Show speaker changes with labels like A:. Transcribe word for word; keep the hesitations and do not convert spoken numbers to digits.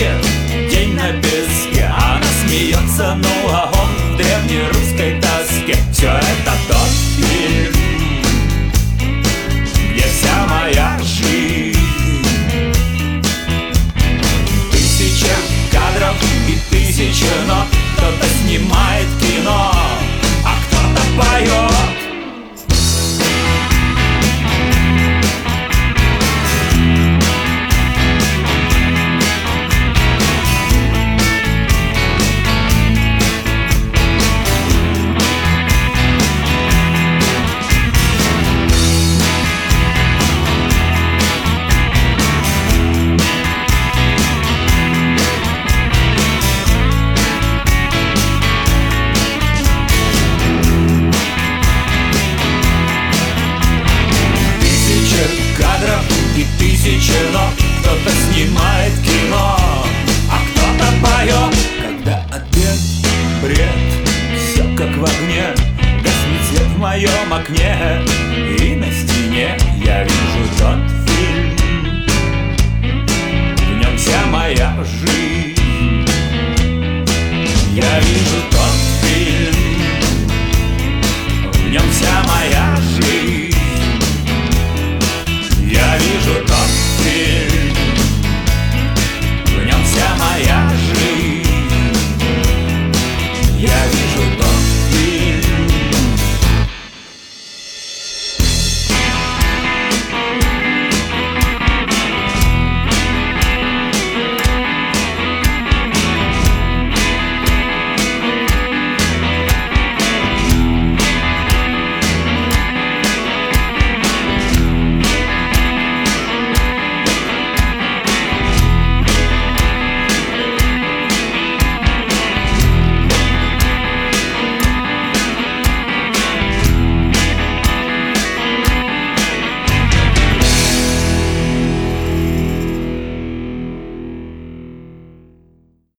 A: плачет день на песке. Она смеется, ну а он в древнерусской тоске. Все это тот фильм, где вся моя жизнь. Тысяча кадров и тысяча нот. Кто-то снимает кино, а кто-то поет. И тысячи нот. Кто-то снимает кино, а кто-то поет. Когда обед, бред, все как в огне, гаснет свет в моем окне.